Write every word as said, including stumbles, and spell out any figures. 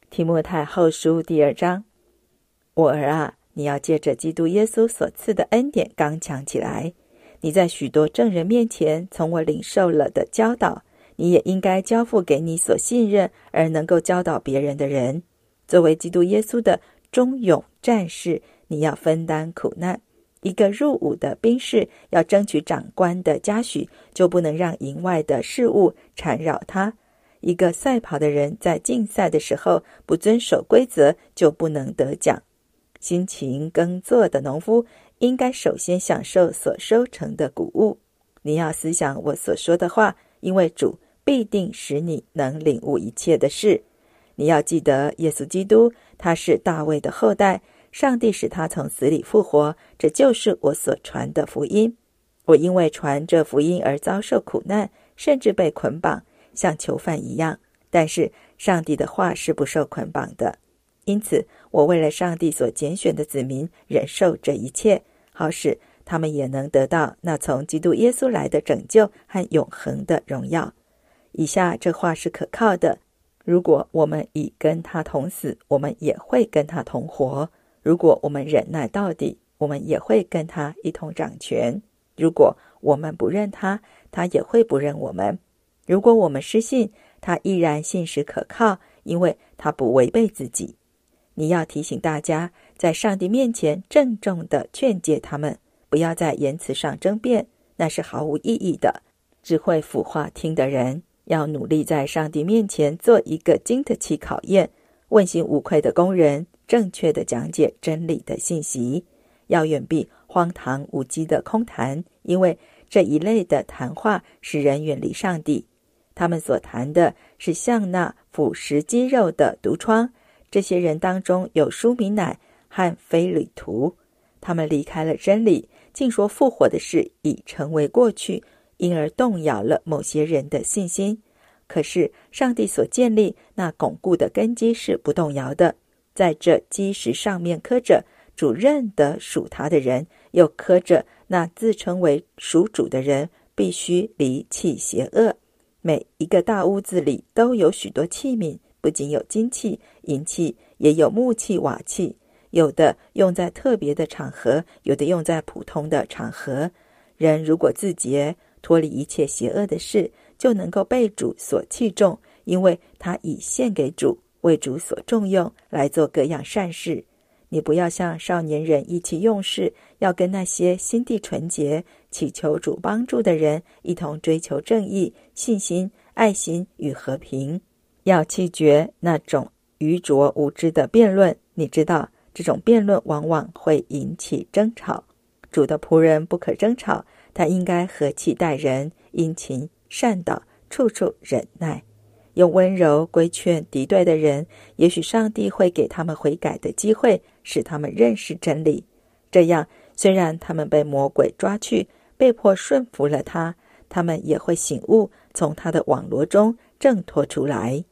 提摩太后书第二章，我儿啊，你要借着基督耶稣所赐的恩典刚强起来。你在许多证人面前从我领受了的教导，你也应该交付给你所信任而能够教导别人的人。作为基督耶稣的忠勇战士，你要分担苦难。一个入伍的兵士要争取长官的嘉许，就不能让营外的事物缠绕他。一个赛跑的人在竞赛的时候不遵守规则，就不能得奖。辛勤耕作的农夫应该首先享受所收成的谷物。你要思想我所说的话，因为主必定使你能领悟一切的事。你要记得耶稣基督，他是大卫的后代，上帝使他从死里复活，这就是我所传的福音。我因为传这福音而遭受苦难，甚至被捆绑，像囚犯一样。但是上帝的话是不受捆绑的，因此我为了上帝所拣选的子民忍受这一切，好使他们也能得到那从基督耶稣来的拯救和永恒的荣耀。以下这话是可靠的：如果我们已跟他同死，我们也会跟他同活；如果我们忍耐到底，我们也会跟他一同掌权；如果我们不认他，他也会不认我们；如果我们失信，他依然信实可靠，因为他不违背自己。你要提醒大家，在上帝面前郑重地劝诫他们，不要在言辞上争辩，那是毫无意义的，只会腐化听的人。要努力在上帝面前做一个经得起考验、问心无愧的工人，正确地讲解真理的信息。要远避荒唐无稽的空谈，因为这一类的谈话使人远离上帝。他们所谈的是像那腐蚀肌肉的毒疮。这些人当中有舒米乃和非吕图，他们离开了真理，竟说复活的事已成为过去，因而动摇了某些人的信心。可是上帝所建立那巩固的根基是不动摇的，在这基石上面刻着主认得属他的人，又刻着那自称为属主的人必须离弃邪恶。每一个大屋子里都有许多器皿，不仅有金器、银器，也有木器、瓦器，有的用在特别的场合，有的用在普通的场合。人如果自洁，脱离一切邪恶的事，就能够被主所器重，因为他已献给主，为主所重用，来做各样善事。你不要像少年人意气用事，要跟那些心地纯洁、祈求主帮助的人一同追求正义、信心、爱心与和平。要弃绝那种愚拙无知的辩论，你知道这种辩论往往会引起争吵。主的仆人不可争吵，他应该和气待人，殷勤善导，处处忍耐，用温柔规劝敌对的人。也许上帝会给他们悔改的机会，使他们认识真理。这样，虽然他们被魔鬼抓去，被迫顺服了他，他们也会醒悟，从他的网罗中挣脱出来。